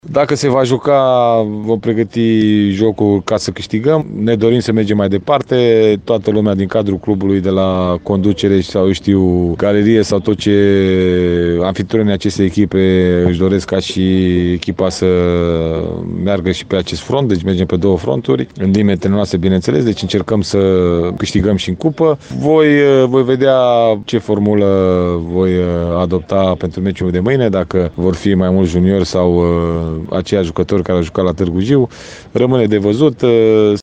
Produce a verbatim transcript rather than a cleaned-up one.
Dacă se va juca, vom pregăti jocul ca să câștigăm. Ne dorim să mergem mai departe. Toată lumea din cadrul clubului, de la conducere sau eu știu, galerie sau tot ce anfitrionii acestei echipe își doresc ca și echipa să meargă și pe acest front. Deci mergem pe două fronturi, în limitele noastre, bineînțeles. Deci încercăm să câștigăm și în cupă. Voi, voi vedea ce formulă voi adopta pentru meciul de mâine, dacă vor fi mai mulți juniori sau aceiași jucători care au jucat la Târgu Jiu. Rămâne de văzut.